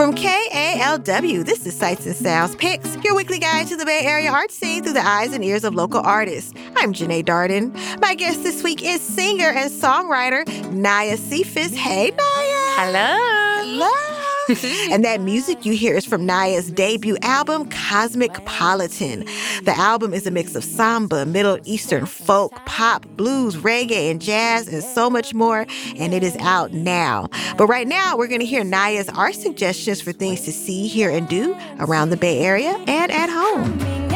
From KALW, this is Sights and Sounds Picks, your weekly guide to the Bay Area art scene through the eyes and ears of local artists. I'm Janae Darden. My guest this week is singer and songwriter Naya Cephas. Hey, Naya. Hello. And that music you hear is from Naya's debut album, Cosmic-Politan. The album is a mix of samba, Middle Eastern folk, pop, blues, reggae, and jazz, and so much more, and it is out now. But right now, we're going to hear Naya's art suggestions for things to see, hear, and do around the Bay Area and at home.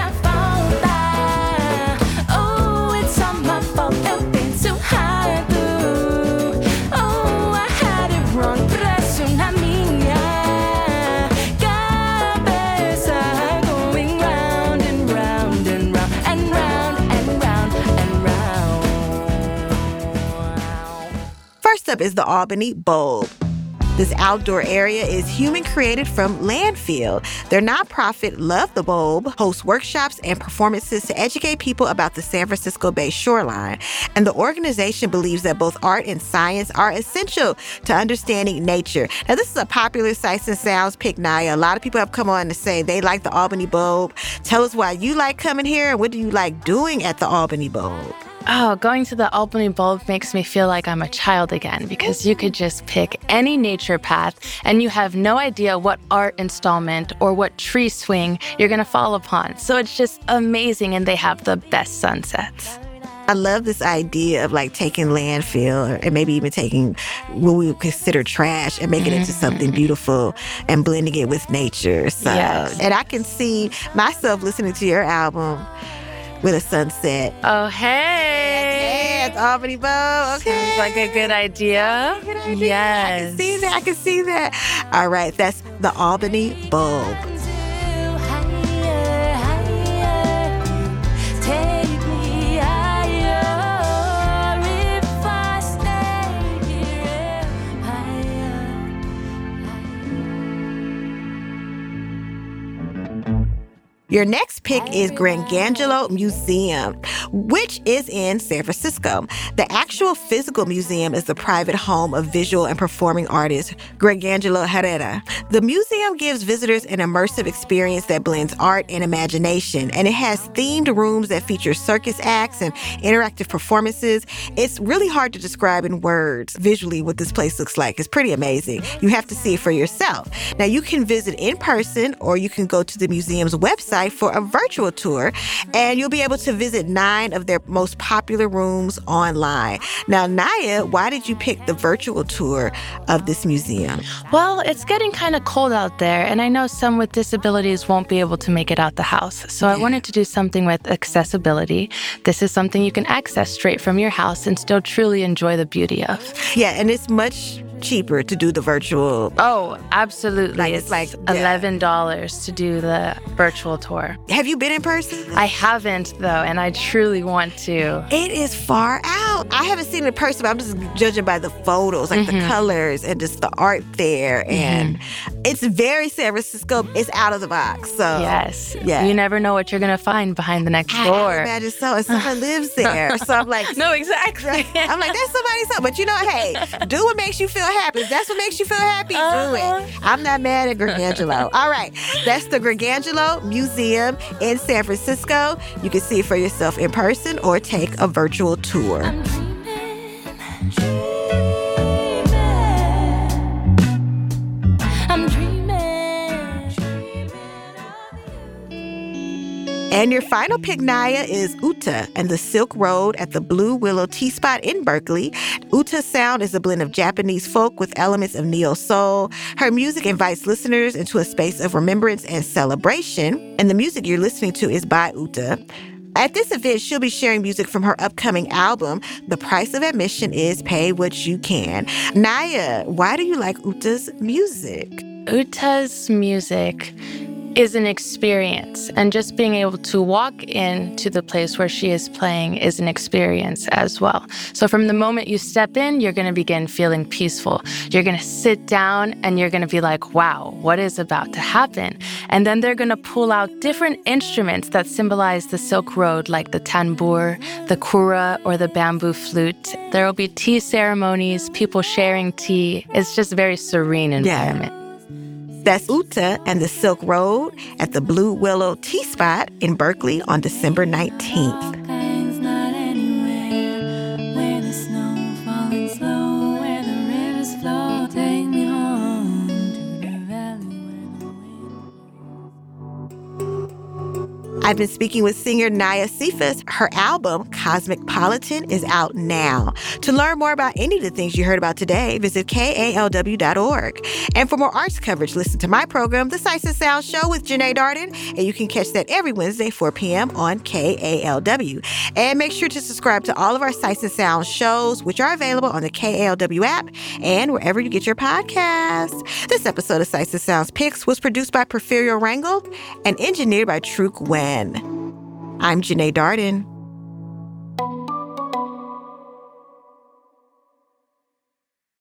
First up is the Albany Bulb. This outdoor area is human-created from Landfill. Their nonprofit, Love the Bulb, hosts workshops and performances to educate people about the San Francisco Bay shoreline. And the organization believes that both art and science are essential to understanding nature. Now, this is a popular Sights and Sounds pick, Naya. A lot of people have come on to say they like the Albany Bulb. Tell us why you like coming here and what do you like doing at the Albany Bulb? Oh, going to the Albany Bulb makes me feel like I'm a child again because you could just pick any nature path and you have no idea what art installment or what tree swing you're going to fall upon. So it's just amazing, and they have the best sunsets. I love this idea of like taking landfill and maybe even taking what we would consider trash and making it into something beautiful and blending it with nature. So, yes. And I can see myself listening to your album with a sunset. Oh, hey. Yeah, it's Albany Bulb. Okay. Sounds like a good idea. Good idea. Yes. I can see that. All right, that's the Albany Bulb. Your next pick is Gargangelo Museum, which is in San Francisco. The actual physical museum is the private home of visual and performing artist Gargangelo Herrera. The museum gives visitors an immersive experience that blends art and imagination, and it has themed rooms that feature circus acts and interactive performances. It's really hard to describe in words visually what this place looks like. It's pretty amazing. You have to see it for yourself. Now, you can visit in person or you can go to the museum's website for a virtual tour, and you'll be able to visit 9 of their most popular rooms online. Now, Naya, why did you pick the virtual tour of this museum? Well, it's getting kind of cold out there, and I know some with disabilities won't be able to make it out the house. So I wanted to do something with accessibility. This is something you can access straight from your house and still truly enjoy the beauty of. Yeah, and it's much cheaper to do the virtual. Oh, absolutely. It's like $11 to do the virtual tour. Have you been in person? I haven't, though, and I truly want to. It is far out. I haven't seen it in person, but I'm just judging by the photos, like the colors and just the art there. And it's very San Francisco. It's out of the box. So yes. Yeah. You never know what you're going to find behind the next door. I imagine so. And someone lives there. So I'm like, no, exactly. I'm like, that's somebody's house. But you know, hey, do what makes you feel happy. If that's what makes you feel happy, do it. I'm not mad at Gargangelo. All right. That's the Gargangelo Museum in San Francisco. You can see it for yourself in person or take a virtual tour. And your final pick, Naya, is Uta and the Silk Road at the Blue Willow Tea Spot in Berkeley. Uta's sound is a blend of Japanese folk with elements of neo-soul. Her music invites listeners into a space of remembrance and celebration. And the music you're listening to is by Uta. At this event, she'll be sharing music from her upcoming album. The price of admission is pay what you can. Naya, why do you like Uta's music? Uta's music is an experience, and just being able to walk into the place where she is playing is an experience as well. So from the moment you step in, you're going to begin feeling peaceful. You're going to sit down and you're going to be like, wow, what is about to happen? And then they're going to pull out different instruments that symbolize the Silk Road, like the tanbur, the kura, or the bamboo flute. There will be tea ceremonies, people sharing tea. It's just a very serene environment. That's Uta and the Silk Road at the Blue Willow Tea Spot in Berkeley on December 19th. I've been speaking with singer Naya Cephas. Her album, Cosmic Politan, is out now. To learn more about any of the things you heard about today, visit KALW.org. And for more arts coverage, listen to my program, The Sights and Sounds Show with Janae Darden, and you can catch that every Wednesday, 4 p.m. on KALW. And make sure to subscribe to all of our Sights and Sounds shows, which are available on the KALW app and wherever you get your podcasts. This episode of Sights and Sounds Picks was produced by Porfirio Rangel and engineered by True Gwen. I'm Janae Darden.